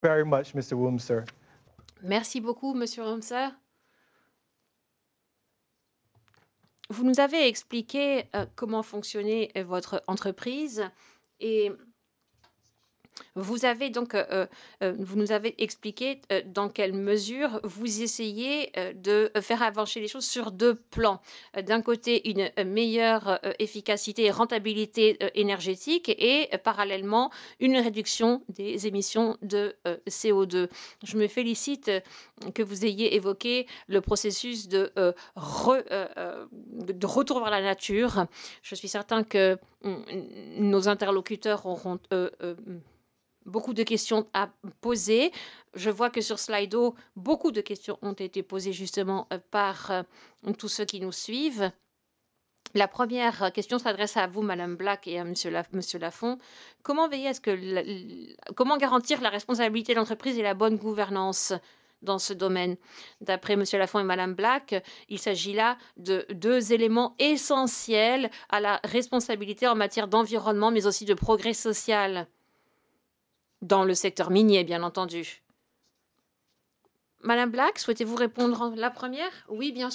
very much, Mr. Wurmser. Merci beaucoup, Monsieur Rumser. Vous nous avez expliqué comment fonctionnait votre entreprise et vous avez donc, vous nous avez expliqué dans quelle mesure vous essayez de faire avancer les choses sur deux plans. D'un côté, une meilleure efficacité et rentabilité énergétique et parallèlement une réduction des émissions de CO2. Je me félicite que vous ayez évoqué le processus de retour vers la nature. Je suis certain que nos interlocuteurs auront beaucoup de questions à poser. Je vois que sur Slido, beaucoup de questions ont été posées justement par tous ceux qui nous suivent. La première question s'adresse à vous, Madame Black, et à Monsieur Lafont. Comment veiller à ce que comment garantir la responsabilité de l'entreprise et la bonne gouvernance dans ce domaine? D'après Monsieur Lafont et Madame Black, il s'agit là de deux éléments essentiels à la responsabilité en matière d'environnement, mais aussi de progrès social dans le secteur minier, bien entendu. Madame Black, souhaitez-vous répondre la première? Oui, bien